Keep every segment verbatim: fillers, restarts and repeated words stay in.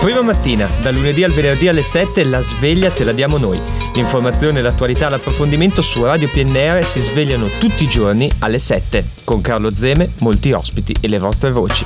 Prima mattina, da lunedì al venerdì alle sette, la sveglia te la diamo noi. L'informazione, l'attualità, l'approfondimento su Radio P N R si svegliano tutti i giorni alle sette, con Carlo Zeme, molti ospiti e le vostre voci.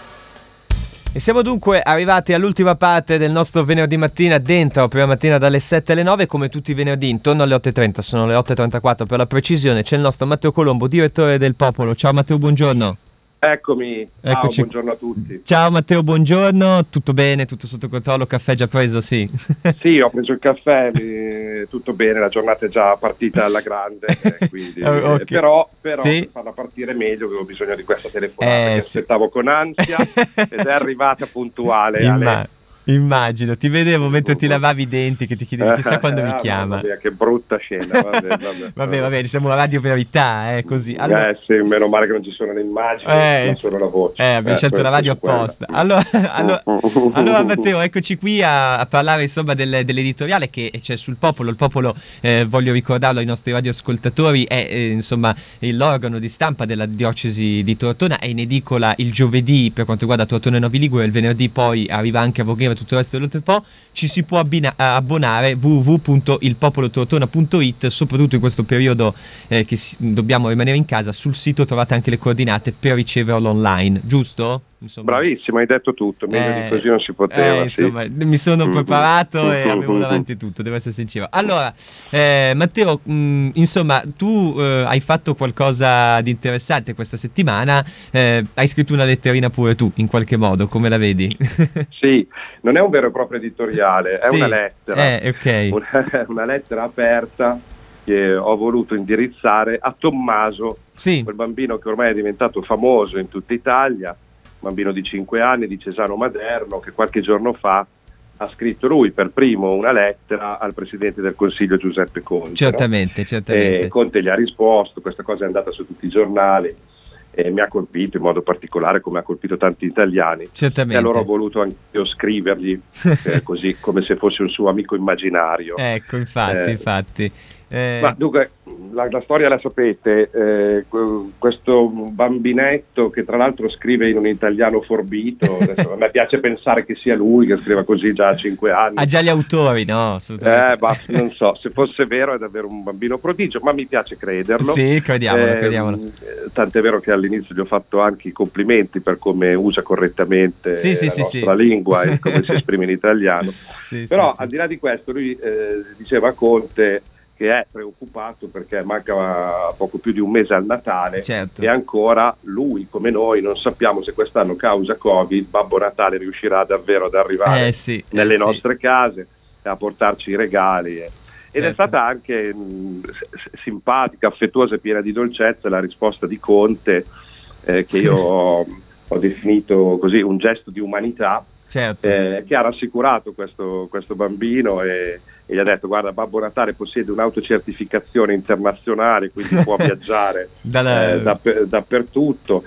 E siamo dunque arrivati all'ultima parte del nostro venerdì mattina dentro, prima mattina dalle sette alle nove, come tutti i venerdì, intorno alle otto e trenta, sono le otto e trentaquattro per la precisione, c'è il nostro Matteo Colombo, direttore del Popolo. Ciao Matteo, buongiorno. Eccomi, ciao, Eccoci. Buongiorno a tutti. Ciao Matteo, buongiorno, tutto bene, tutto sotto controllo, caffè già preso, sì? Sì, ho preso il caffè, mi... tutto bene, la giornata è già partita alla grande, eh, quindi... Oh, okay. però, però sì? per farla partire meglio avevo bisogno di questa telefonata eh, che sì. aspettavo con ansia ed è arrivata puntuale. Imma- alle... Immagino, ti vedevo mentre ti lavavi i denti che ti chiedevi chissà quando mi ah, chiama. Mia, che brutta scena. Vabbè, vabbè, vabbè, vabbè, siamo una radio verità, eh, così. Allora... Eh sì, meno male che non ci sono le immagini, eh, ma solo la voce. Eh, abbiamo eh, scelto la radio apposta. Allora, allora, allora Matteo, eccoci qui a, a parlare insomma del, dell'editoriale che c'è sul Popolo. Il Popolo, eh, voglio ricordarlo ai nostri radioascoltatori, è eh, insomma l'organo di stampa della diocesi di Tortona, è in edicola il giovedì per quanto riguarda Tortona e Novi Ligure, il venerdì poi arriva anche a Voghera e tutto il resto dell'Oltrepo. Ci si può abbina- abbonare w w w punto il popolo tortona punto i t, soprattutto in questo periodo eh, che si- dobbiamo rimanere in casa. Sul sito trovate anche le coordinate per riceverlo online, giusto? Insomma, bravissimo, hai detto tutto, meglio eh, di così non si poteva. eh, insomma, sì. mi sono preparato Mm-hmm. e avevo davanti tutto, devo essere sincero. Allora, eh, Matteo, mh, insomma, tu eh, hai fatto qualcosa di interessante questa settimana, eh, hai scritto una letterina pure tu, in qualche modo, come la vedi? Sì, non è un vero e proprio editoriale, è Sì, una lettera, eh, ok. una, una lettera aperta che ho voluto indirizzare a Tommaso, Sì. quel bambino che ormai è diventato famoso in tutta Italia, bambino di cinque anni di Cesano Maderno, che qualche giorno fa ha scritto lui per primo una lettera al Presidente del Consiglio Giuseppe Conte. Certamente, no? certamente. E Conte gli ha risposto, questa cosa è andata su tutti i giornali e mi ha colpito in modo particolare come ha colpito tanti italiani. Certamente. E allora ho voluto anche io scrivergli eh, così come se fosse un suo amico immaginario. Ecco, infatti, Eh, infatti. Eh, Ma dunque, la, la storia la sapete, eh, questo bambinetto che tra l'altro scrive in un italiano forbito, adesso, a me piace pensare che sia lui che scriva così già a cinque anni. ha già gli autori, no? Assolutamente. Eh, ma non so, se fosse vero è davvero un bambino prodigio, ma mi piace crederlo. Sì, crediamolo, Eh, crediamolo. Tant'è vero che all'inizio gli ho fatto anche i complimenti per come usa correttamente Sì, sì, la sì, nostra sì. lingua e come si esprime in italiano. Sì, Però sì, al sì. di là di questo lui eh, diceva a Conte che è preoccupato perché manca poco più di un mese al Natale, Certo. e ancora lui come noi non sappiamo se quest'anno causa Covid Babbo Natale riuscirà davvero ad arrivare Eh, sì, eh, nelle sì. nostre case a portarci i regali. Ed Certo. è stata anche mh, s- simpatica, affettuosa e piena di dolcezza la risposta di Conte, eh, che io ho, ho definito così un gesto di umanità, Certo. eh, che ha rassicurato questo, questo bambino e, e gli ha detto: guarda, Babbo Natale possiede un'autocertificazione internazionale, quindi può viaggiare Dalla- eh, dapp- dappertutto.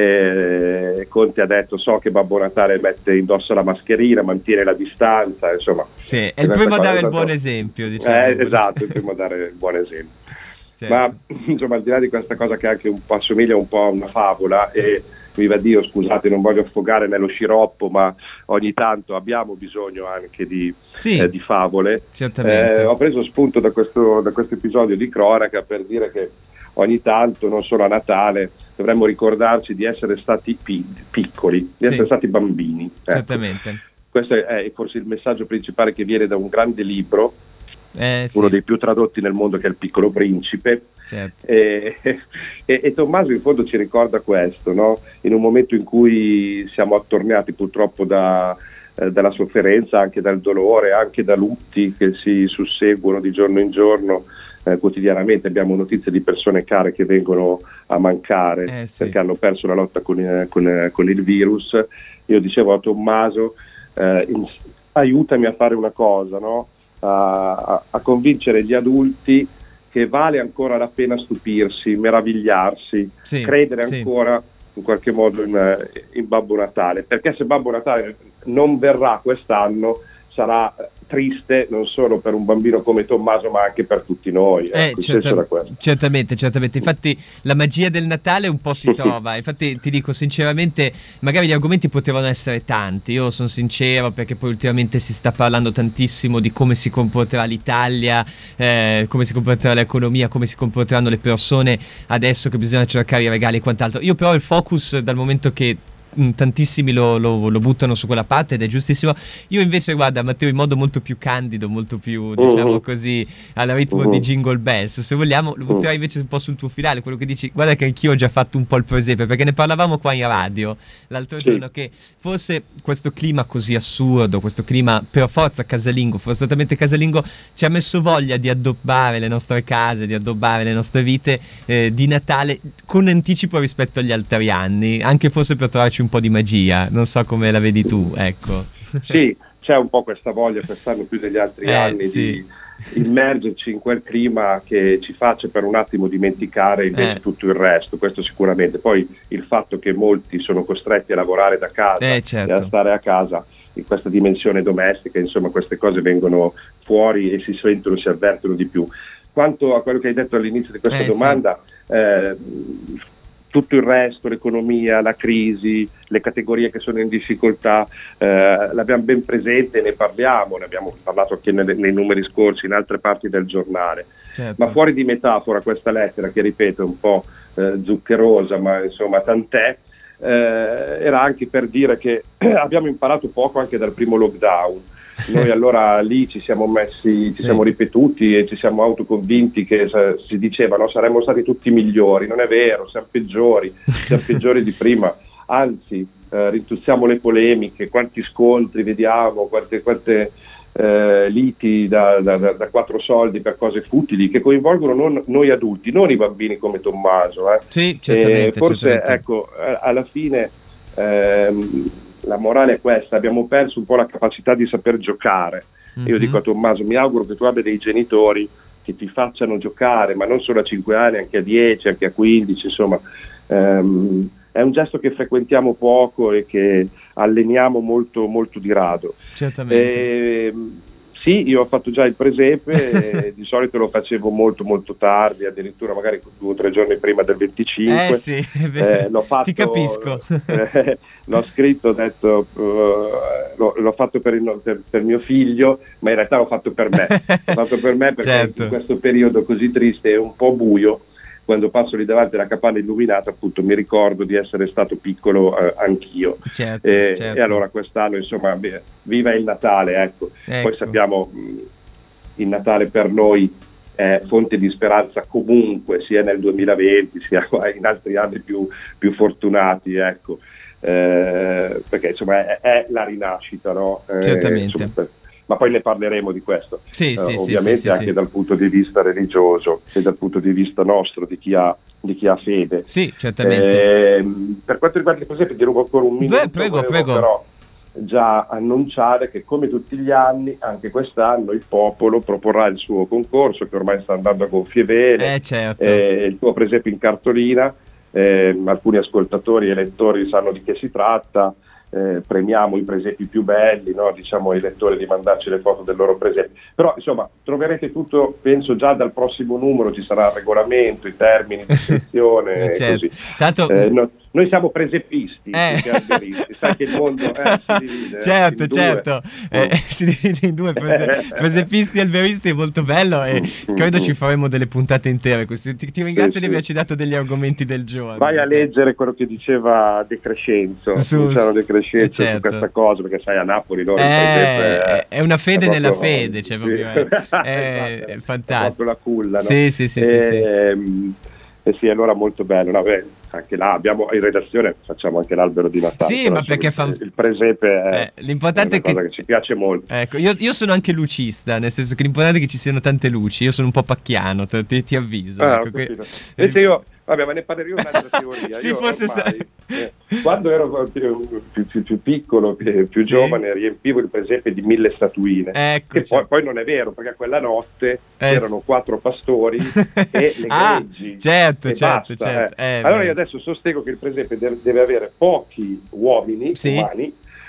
E Conte ha detto: so che Babbo Natale mette indossa la mascherina, mantiene la distanza, insomma. Sì, è il Questa primo a cosa dare è il stato- buon esempio, diciamo. Eh, esatto, il primo a dare il buon esempio. Certo. Ma insomma, al di là di questa cosa che anche un po' assomiglia un po' a una favola, e viva Dio, scusate, non voglio affogare nello sciroppo, ma ogni tanto abbiamo bisogno anche di, Sì, eh, di favole. certamente. Eh, ho preso spunto da questo, da questo episodio di cronaca per dire che ogni tanto, non solo a Natale, dovremmo ricordarci di essere stati pi- piccoli, di Sì. essere stati bambini. Ecco. Certamente. Questo è forse il messaggio principale che viene da un grande libro, Eh, sì, uno dei più tradotti nel mondo, che è Il Piccolo Principe. certo. E, e, e Tommaso in fondo ci ricorda questo, no? In un momento in cui siamo attorniati purtroppo da, eh, dalla sofferenza, anche dal dolore, anche da lutti che si susseguono di giorno in giorno, eh, quotidianamente abbiamo notizie di persone care che vengono a mancare, Eh, sì. perché hanno perso la lotta con, eh, con, eh, con il virus. Io dicevo a Tommaso, eh, in- aiutami a fare una cosa, no? a, a, a convincere gli adulti che vale ancora la pena stupirsi, meravigliarsi, Sì, credere sì. ancora in qualche modo in, in Babbo Natale, perché se Babbo Natale non verrà quest'anno sarà triste non solo per un bambino come Tommaso ma anche per tutti noi. Eh, ecco, certa- certamente, certamente. Infatti la magia del Natale un po' si trova. Infatti ti dico sinceramente, magari gli argomenti potevano essere tanti, io sono sincero, perché poi ultimamente si sta parlando tantissimo di come si comporterà l'Italia, eh, come si comporterà l'economia, come si comporteranno le persone adesso che bisogna cercare i regali e quant'altro. Io però il focus, dal momento che tantissimi lo, lo, lo buttano su quella parte ed è giustissimo, io invece guarda Matteo, in modo molto più candido, molto più diciamo così al ritmo di Jingle Bells, se vogliamo, lo butterai invece un po' sul tuo finale, quello che dici, guarda che anch'io ho già fatto un po' il presepe, perché ne parlavamo qua in radio l'altro sì. giorno, che forse questo clima così assurdo, questo clima per forza casalingo, forzatamente casalingo, ci ha messo voglia di addobbare le nostre case, di addobbare le nostre vite eh, di Natale con anticipo rispetto agli altri anni, anche forse per trovarci un po' di magia, non so come la vedi tu, ecco. Sì, c'è un po' questa voglia quest'anno più degli altri eh, anni sì. di immergerci in quel clima che ci faccia per un attimo dimenticare invece eh. tutto il resto, questo sicuramente. Poi il fatto che molti sono costretti a lavorare da casa eh, certo. e a stare a casa in questa dimensione domestica, insomma queste cose vengono fuori e si sentono, si avvertono di più. Quanto a quello che hai detto all'inizio di questa eh, domanda, sì. eh, tutto il resto, l'economia, la crisi, le categorie che sono in difficoltà, eh, l'abbiamo ben presente, ne parliamo, ne abbiamo parlato anche nei, nei numeri scorsi, in altre parti del giornale. Certo. Ma fuori di metafora questa lettera, che ripeto è un po' eh, zuccherosa, ma insomma tant'è, eh, era anche per dire che abbiamo imparato poco anche dal primo lockdown. Noi allora lì ci siamo messi, ci sì. siamo ripetuti e ci siamo autoconvinti che sa, si diceva no, saremmo stati tutti migliori, non è vero, siamo peggiori, siamo peggiori di prima, anzi eh, rintuziamo le polemiche, quanti scontri vediamo, quante, quante eh, liti da, da, da, da quattro soldi per cose futili che coinvolgono non, noi adulti, non i bambini come Tommaso. Eh. Sì, certamente, e forse certamente. ecco, alla fine ehm, la morale è questa, abbiamo perso un po' la capacità di saper giocare. Mm-hmm. Io dico a Tommaso, mi auguro che tu abbia dei genitori che ti facciano giocare, ma non solo a cinque anni, anche a dieci, anche a quindici, insomma. Ehm, è un gesto che frequentiamo poco e che alleniamo molto, molto di rado. Certamente. E, sì, io ho fatto già il presepe, di solito lo facevo molto molto tardi, addirittura magari due o tre giorni prima del venticinque. Eh sì, eh, l'ho fatto, ti capisco. Eh, l'ho scritto, ho detto, uh, l'ho, l'ho fatto per, il, per, per mio figlio, ma in realtà l'ho fatto per me. L'ho fatto per me perché certo. in questo periodo così triste e un po' buio, quando passo lì davanti alla capanna illuminata, appunto mi ricordo di essere stato piccolo eh, anch'io. Certo, e, certo. e allora quest'anno, insomma, viva il Natale, ecco. ecco. Poi sappiamo, il Natale per noi è fonte di speranza comunque, sia nel duemilaventi, sia in altri anni più, più fortunati, ecco. Eh, perché insomma è, è la rinascita, no? Eh, Certamente. Insomma, ma poi ne parleremo di questo, sì, eh, sì, ovviamente sì, anche sì. dal punto di vista religioso e dal punto di vista nostro, di chi ha, di chi ha fede. Sì, certamente. Eh, per quanto riguarda il presepe, ti rubo ancora un minuto. Beh, prego, prego. Però già annunciare che come tutti gli anni, anche quest'anno il popolo proporrà il suo concorso, che ormai sta andando a gonfie vele, eh, certo. eh, il tuo presepe in cartolina, eh, alcuni ascoltatori e lettori sanno di che si tratta. Eh, premiamo i presepi più belli, no? Diciamo ai lettori di mandarci le foto del loro presepe, però insomma troverete tutto, penso già dal prossimo numero ci sarà il regolamento, i termini di iscrizione e certo. così. Tanto... Eh, no, noi siamo presepisti, eh. più che alberisti, sai che il mondo eh, si divide certo, in certo. due. Eh, si divide in due, prese- presepisti e alberisti, è molto bello e credo ci faremo delle puntate intere. Ti, ti ringrazio sì, di averci dato degli argomenti del giorno. Vai a leggere quello che diceva De Crescenzo, su, De Crescenzo certo. su questa cosa, perché sai a Napoli loro eh, il presepe è, è una fede è nella proprio, fede, cioè proprio, è, è, esatto, è fantastico. È proprio la culla, no? Sì, sì, sì, e, sì, sì. Ehm, e sì, allora molto bello. No, beh, anche là abbiamo in redazione facciamo anche l'albero di Natale. Sì, ma perché fa... il presepe è, eh, l'importante è una è cosa che... che ci piace molto. Ecco, io, io sono anche lucista, nel senso che l'importante è che ci siano tante luci. Io sono un po' pacchiano, ti, ti avviso. Ah, ecco, che... Invece io, vabbè, ma ne parlerò un'altra teoria. sì, io forse ormai, sta... eh, quando ero più, più, più, più piccolo, più, più sì. giovane, riempivo il presepe di mille statuine. Ecco, che cioè. poi, poi non è vero, perché quella notte eh, c'erano quattro pastori e le ah, greggi. certo, e certo, basta, certo. Eh. Eh, allora beh. io adesso sostengo che il presepe deve, deve avere pochi uomini sì. umani,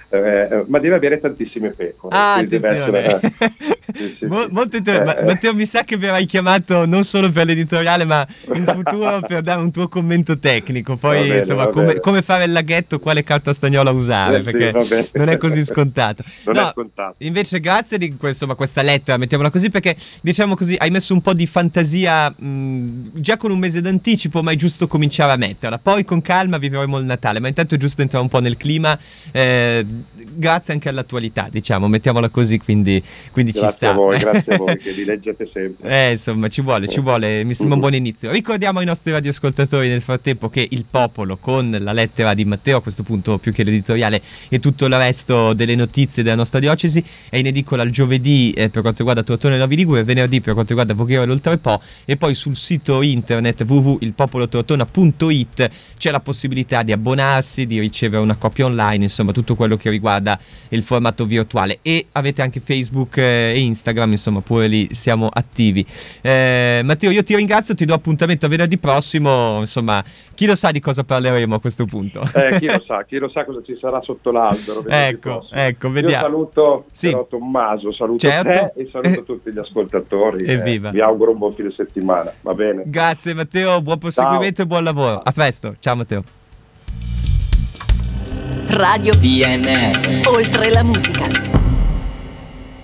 eh, ma deve avere tantissime pecore. Ah, deve attenzione. essere, eh, sì, sì, Mo- sì. molto inter- ma- Eh, Matteo, mi sa che verrai chiamato non solo per l'editoriale, ma in futuro per dare un tuo commento tecnico. Poi, Va bene, insomma, va come, bene. come fare il laghetto, quale carta stagnola usare, Eh, sì, perché va bene. non è così scontato. Non No, è scontato. invece, grazie di insomma, questa lettera, mettiamola così, perché diciamo così, hai messo un po' di fantasia mh, già con un mese d'anticipo, ma è giusto cominciare a metterla. Poi con calma vivremo il Natale, ma intanto è giusto entrare un po' nel clima, eh, grazie anche all'attualità, diciamo, mettiamola così, quindi, quindi ci Grazie sta. a voi, grazie a voi che li leggete sempre. Eh, insomma, ci vuole, ci vuole, mi sembra un buon inizio. Ricordiamo ai nostri radioascoltatori nel frattempo che Il Popolo, con la lettera di Matteo, a questo punto più che l'editoriale e tutto il resto delle notizie della nostra diocesi, è in edicola il giovedì eh, per quanto riguarda Tortone Novi Ligure, venerdì per quanto riguarda Voghera e l'Oltrepo, e poi sul sito internet w w w punto il popolo tortona punto i t c'è la possibilità di abbonarsi, di ricevere una copia online, insomma tutto quello che riguarda il formato virtuale. E avete anche Facebook eh, e Instagram, insomma pure lì siamo attivi. eh, Matteo, io ti ringrazio, ti do appuntamento a venerdì prossimo, insomma chi lo sa di cosa parleremo a questo punto. Eh, chi lo sa, chi lo sa cosa ci sarà sotto l'albero. venerdì ecco, prossimo. ecco, vediamo. Io saluto Sì. però Tommaso, saluto Certo. te e saluto tutti gli ascoltatori. Evviva. Eh, vi auguro un buon fine settimana, va bene? Grazie Matteo, buon proseguimento e buon lavoro. A presto, ciao Matteo. Radio P N R. Oltre la musica.